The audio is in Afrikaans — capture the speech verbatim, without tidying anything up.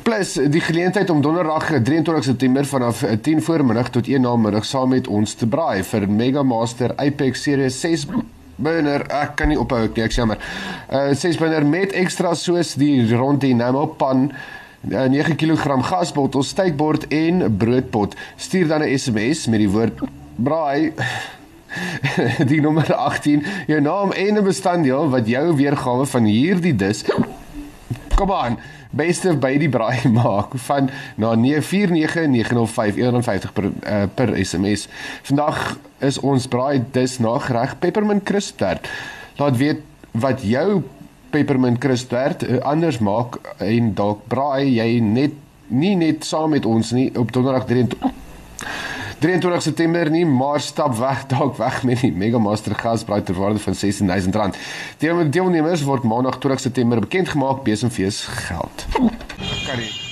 Plus die geleentheid om donderdag drieëntwintigste September vanaf tien voormiddag tot een namiddag saam met ons te braai vir Mega Master Apex Series ses burner, ek kan nie ophou nie, ek jammer. Uh, ses burner met extra soos die rond die Namo pan, uh, nege kilogram gasbottel, steikbord en broodpot. Stuur dan 'n S M S met die woord braai die nommer agttien, jou naam en 'n bestanddeel wat jou weergawe van hierdie dis kom aan, beste by die braai maak van na vier nege nege nul vyf een honderd vyftig per, uh, per S M S. Vandag is ons braai dis nagereg peppermint crisptert. Laat weet wat jou peppermint crisptert uh, anders maak en dalk braai jy net nie net saam met ons nie op donderdag drieëntwintigste September nie, maar stap weg, dalk weg met die Mega Master gasbraai ter waarde van sestien duisend rand. Die deelnemers word maandag twintigste September bekend gemaak, besemfees geld. Kan nie.